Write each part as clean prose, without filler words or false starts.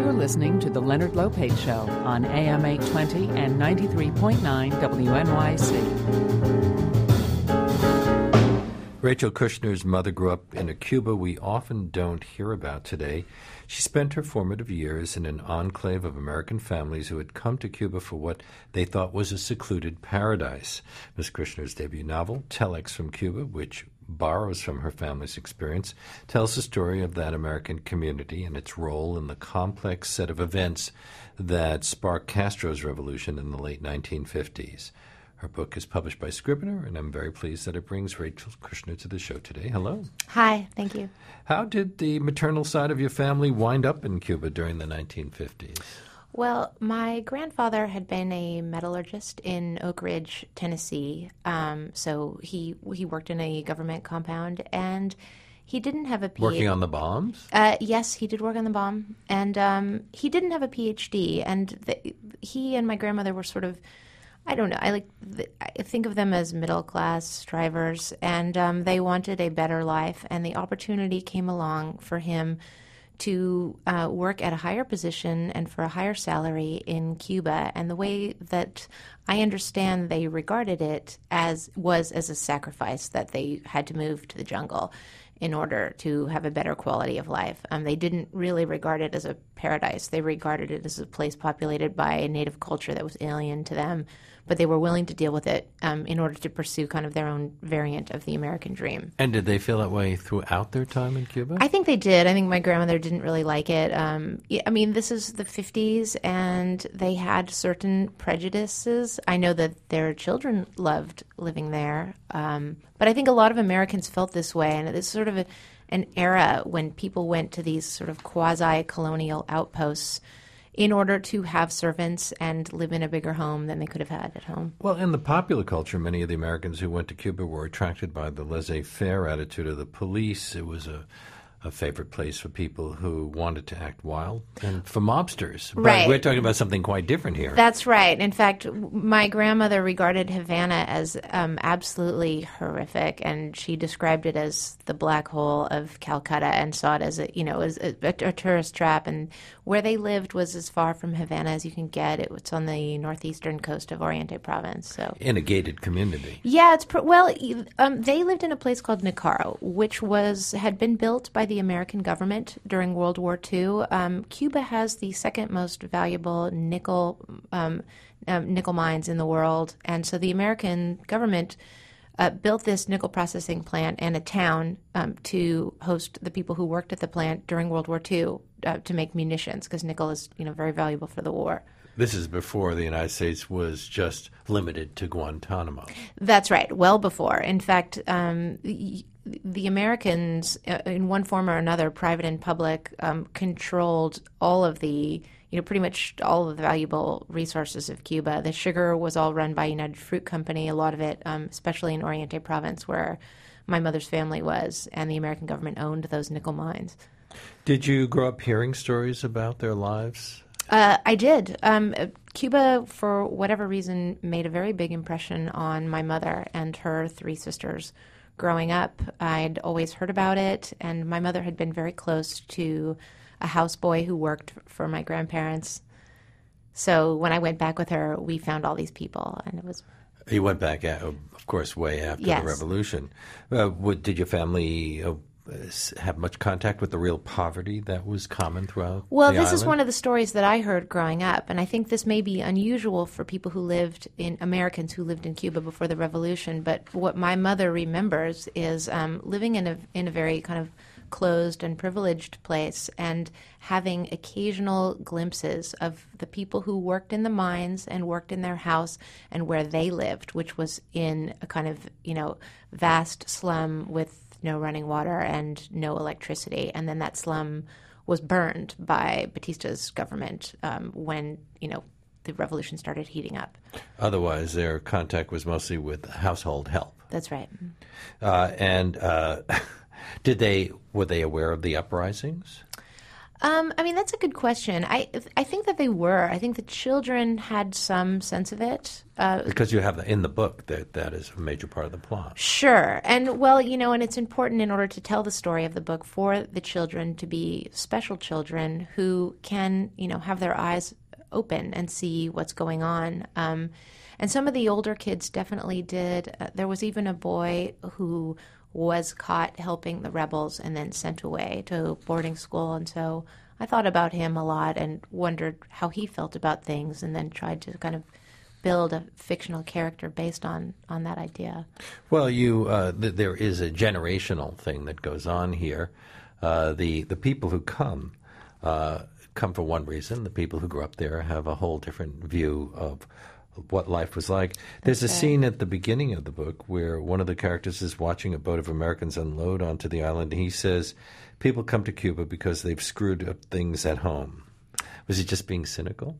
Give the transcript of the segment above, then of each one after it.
You're listening to The Leonard Lopate Show on AM 820 and 93.9 WNYC. Rachel Kushner's mother grew up in a Cuba we often don't hear about today. She spent her formative years in an enclave of American families who had come to Cuba for what they thought was a secluded paradise. Ms. Kushner's debut novel, Telex from Cuba, which borrows from her family's experience, tells the story of that American community and its role in the complex set of events that sparked Castro's revolution in the late 1950s. Her book is published by Scribner, and I'm very pleased that it brings Rachel Kushner to the show today. Hello. Hi, thank you. How did the maternal side of your family wind up in Cuba during the 1950s? Well, my grandfather had been a metallurgist in Oak Ridge, Tennessee. So he worked in a government compound, and he didn't have a PhD. Working on the bombs? Yes, he did work on the bomb, and he didn't have a PhD. And he and my grandmother were sort of, I don't know, I think of them as middle-class drivers, and they wanted a better life, and the opportunity came along for him to work at a higher position and for a higher salary in Cuba. And the way that I understand they regarded it was as a sacrifice, that they had to move to the jungle in order to have a better quality of life. They didn't really regard it as a paradise. They regarded it as a place populated by a native culture that was alien to them, but they were willing to deal with it in order to pursue kind of their own variant of the American dream. And did they feel that way throughout their time in Cuba? I think they did. I think my grandmother didn't really like it. I mean, this is the 50s, and they had certain prejudices. I know that their children loved living there, but I think a lot of Americans felt this way, and it's sort of an era when people went to these sort of quasi-colonial outposts in order to have servants and live in a bigger home than they could have had at home. Well, in the popular culture, many of the Americans who went to Cuba were attracted by the laissez-faire attitude of the police. It was a favorite place for people who wanted to act wild and for mobsters. But right. We're talking about something quite different here. That's right. In fact, my grandmother regarded Havana as absolutely horrific, and she described it as the black hole of Calcutta and saw it as a tourist trap. And where they lived was as far from Havana as you can get. It was on the northeastern coast of Oriente Province. So in a gated community. Yeah, they lived in a place called Nicara, which had been built by the American government during World War II. Cuba has the second most valuable nickel mines in the world, and so the American government built this nickel processing plant and a town to host the people who worked at the plant during World War II to make munitions, because nickel is very valuable for the war. This is before the United States was just limited to Guantanamo. That's right, well before. In fact, the Americans, in one form or another, private and public, controlled all of the, pretty much all of the valuable resources of Cuba. The sugar was all run by United Fruit Company, a lot of it, especially in Oriente Province, where my mother's family was, and the American government owned those nickel mines. Did you grow up hearing stories about their lives? I did. Cuba, for whatever reason, made a very big impression on my mother and her three sisters. Growing up, I'd always heard about it, and my mother had been very close to a houseboy who worked for my grandparents. So when I went back with her, we found all these people, and it was... You went back, of course, way after Yes. the revolution. Did your family have much contact with the real poverty that was common throughout the Well, this island? is one of the stories that I heard growing up, and I think this may be unusual for Americans who lived in Cuba before the revolution, but what my mother remembers is living in a very kind of closed and privileged place and having occasional glimpses of the people who worked in the mines and worked in their house and where they lived, which was in a kind of, vast slum with no running water and no electricity. And then that slum was burned by Batista's government when, the revolution started heating up. Otherwise, their contact was mostly with household help. That's right. Were they aware of the uprisings? I mean, that's a good question. I think that they were. I think the children had some sense of it. Because you have in the book that is a major part of the plot. Sure. And, well, and it's important in order to tell the story of the book for the children to be special children who can, have their eyes open and see what's going on. And some of the older kids definitely did. There was even a boy who was caught helping the rebels and then sent away to boarding school. And so I thought about him a lot and wondered how he felt about things, and then tried to kind of build a fictional character based on that idea. Well, there is a generational thing that goes on here. The people who come for one reason. The people who grew up there have a whole different view of what life was like. There's a scene at the beginning of the book where one of the characters is watching a boat of Americans unload onto the island, and he says, people come to Cuba because they've screwed up things at home. Was he just being cynical?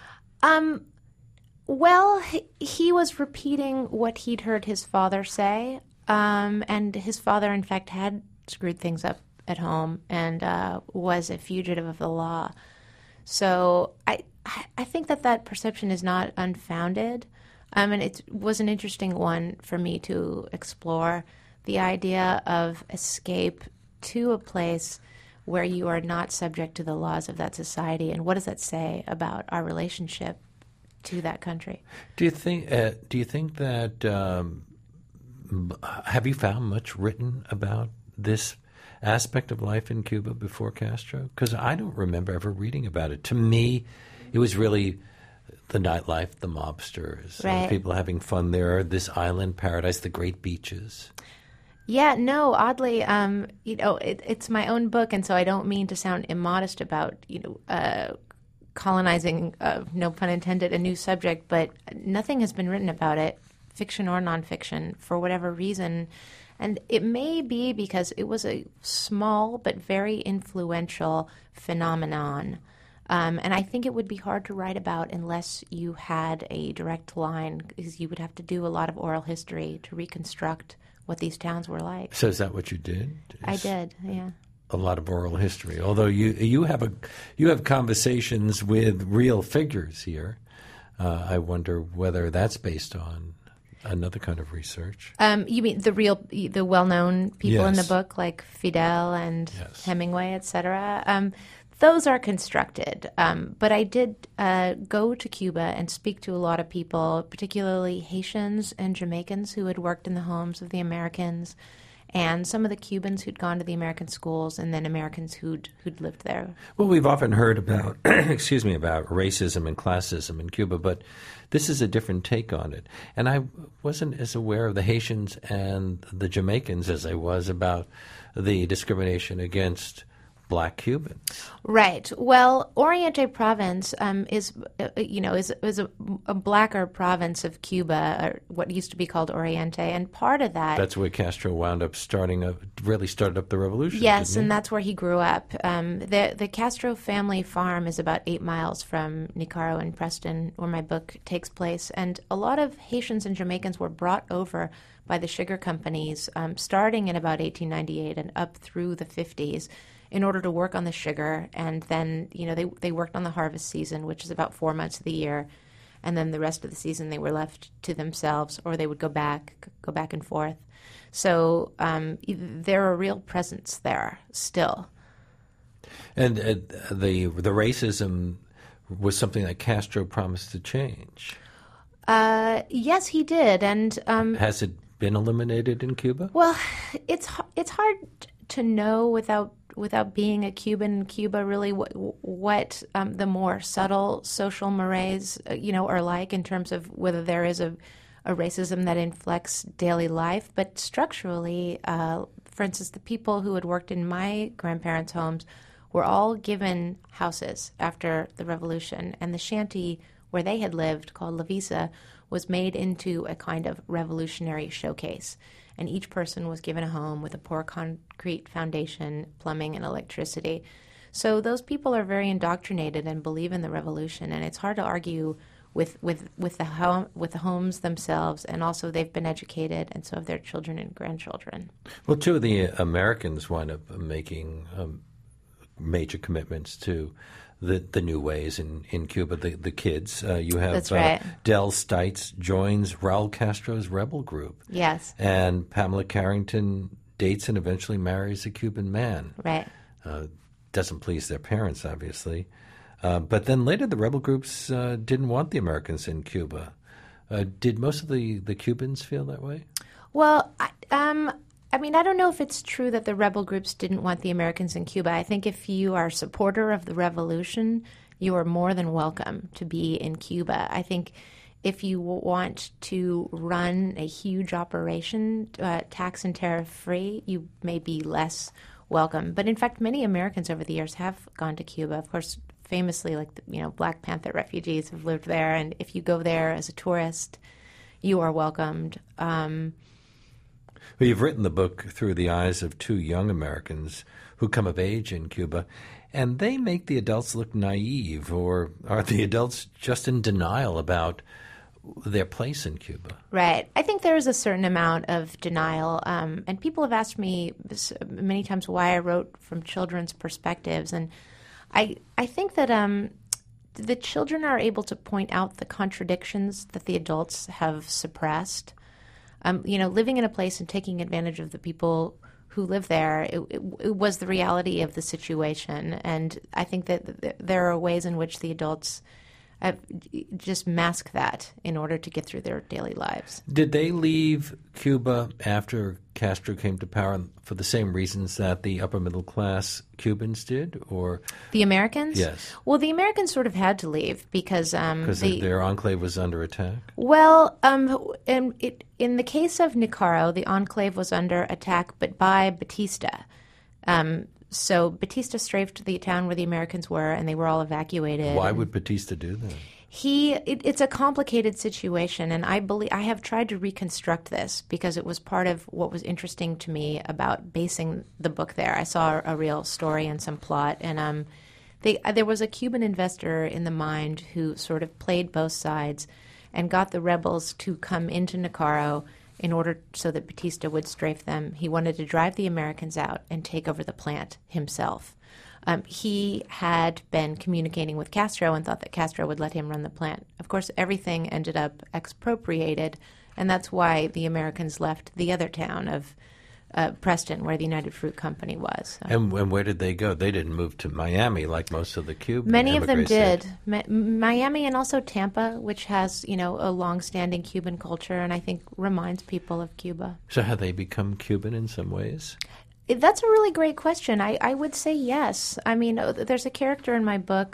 Well, he was repeating what he'd heard his father say, and his father, in fact, had screwed things up at home and was a fugitive of the law. So I think that perception is not unfounded, and it was an interesting one for me to explore, the idea of escape to a place where you are not subject to the laws of that society, and what does that say about our relationship to that country? Do you think that have you found much written about this aspect of life in Cuba before Castro? Because I don't remember ever reading about it. To me, it was really the nightlife, the mobsters, right. People having fun there, this island paradise, the great beaches. Yeah, no, oddly, it's my own book, and so I don't mean to sound immodest about, colonizing, no pun intended, a new subject, but nothing has been written about it, fiction or nonfiction, for whatever reason. And it may be because it was a small but very influential phenomenon. And I think it would be hard to write about unless you had a direct line, because you would have to do a lot of oral history to reconstruct what these towns were like. So is that what you did? I did, yeah. A lot of oral history. Although you have conversations with real figures here. I wonder whether that's based on another kind of research. You mean the well-known people in the book, like Fidel and Hemingway, et cetera? Those are constructed. But I did go to Cuba and speak to a lot of people, particularly Haitians and Jamaicans who had worked in the homes of the Americans, and some of the Cubans who'd gone to the American schools, and then Americans who'd lived there. Well, we've often heard about, about racism and classism in Cuba, but this is a different take on it. And I wasn't as aware of the Haitians and the Jamaicans as I was about the discrimination against Black Cubans. Right. Well, Oriente Province is a blacker province of Cuba, or what used to be called Oriente, and part of that. That's where Castro wound up started up the revolution. Yes, and that's where he grew up. The Castro family farm is about 8 miles from Nicaro and Preston, where my book takes place, and a lot of Haitians and Jamaicans were brought over by the sugar companies, starting in about 1898 and up through the 50s. In order to work on the sugar, and then they worked on the harvest season, which is about 4 months of the year, and then the rest of the season they were left to themselves, or they would go back and forth. So they're a real presence there still. And the racism was something that Castro promised to change. Yes, he did, and has it been eliminated in Cuba? Well, it's hard to know without being a Cuban in Cuba, really what the more subtle social mores, are like in terms of whether there is a racism that inflects daily life. But structurally, for instance, the people who had worked in my grandparents' homes were all given houses after the revolution, and the shanty where they had lived, called La Visa, was made into a kind of revolutionary showcase. And each person was given a home with a poor concrete foundation, plumbing, and electricity. So those people are very indoctrinated and believe in the revolution, and it's hard to argue with the homes themselves. And also, they've been educated, and so have their children and grandchildren. Well, two of the Americans wind up making major commitments to the new ways in Cuba, the kids. You have That's right. Del Stites joins Raul Castro's rebel group. Yes. And Pamela Carrington dates and eventually marries a Cuban man. Right. Doesn't please their parents, obviously. But then later the rebel groups didn't want the Americans in Cuba. Did most of the Cubans feel that way? Well, I mean, I don't know if it's true that the rebel groups didn't want the Americans in Cuba. I think if you are a supporter of the revolution, you are more than welcome to be in Cuba. I think if you want to run a huge operation, tax and tariff free, you may be less welcome. But in fact, many Americans over the years have gone to Cuba. Of course, famously, like Black Panther refugees have lived there, and if you go there as a tourist, you are welcomed. Well, you've written the book through the eyes of two young Americans who come of age in Cuba, and they make the adults look naive, or are the adults just in denial about their place in Cuba? Right. I think there is a certain amount of denial, and people have asked me many times why I wrote from children's perspectives, and I think that the children are able to point out the contradictions that the adults have suppressed. Living in a place and taking advantage of the people who live there, it was the reality of the situation. And I think that there are ways in which the adults just mask that in order to get through their daily lives. Did they leave Cuba after Castro came to power for the same reasons that the upper middle class Cubans did, or the Americans? Yes. Well, the Americans sort of had to leave because their enclave was under attack. Well, in the case of Nicaragua, the enclave was under attack, but by Batista. So Batista strafed the town where the Americans were, and they were all evacuated. Why would Batista do that? It's a complicated situation, and I have tried to reconstruct this because it was part of what was interesting to me about basing the book there. I saw a real story and some plot, and there was a Cuban investor in the mind who sort of played both sides and got the rebels to come into Nicaragua in order so that Batista would strafe them. He wanted to drive the Americans out and take over the plant himself. He had been communicating with Castro and thought that Castro would let him run the plant. Of course, everything ended up expropriated, and that's why the Americans left the other town of Preston, where the United Fruit Company was. So. And where did they go? They didn't move to Miami like most of the Cuban Many of them immigrants did. Miami and also Tampa, which has, a long-standing Cuban culture and I think reminds people of Cuba. So have they become Cuban in some ways? That's a really great question. I would say yes. I mean, there's a character in my book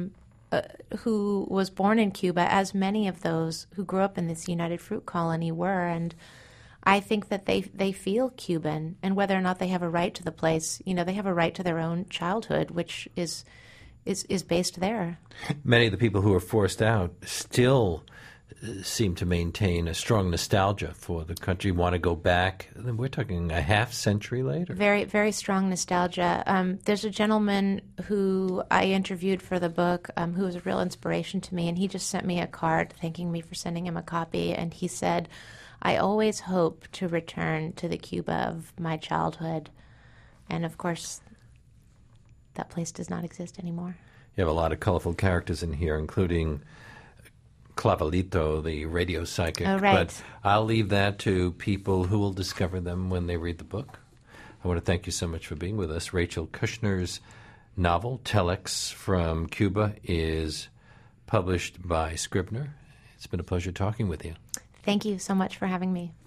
who was born in Cuba, as many of those who grew up in this United Fruit Colony were, and I think that they feel Cuban, and whether or not they have a right to the place, they have a right to their own childhood, which is based there. Many of the people who are forced out still seem to maintain a strong nostalgia for the country, want to go back. We're talking a half century later. Very, very strong nostalgia. There's a gentleman who I interviewed for the book who was a real inspiration to me, and he just sent me a card thanking me for sending him a copy, and he said, "I always hope to return to the Cuba of my childhood." And of course, that place does not exist anymore. You have a lot of colorful characters in here, including Clavelito, the radio psychic. Oh, right. But I'll leave that to people who will discover them when they read the book. I want to thank you so much for being with us. Rachel Kushner's novel, Telex from Cuba, is published by Scribner. It's been a pleasure talking with you. Thank you so much for having me.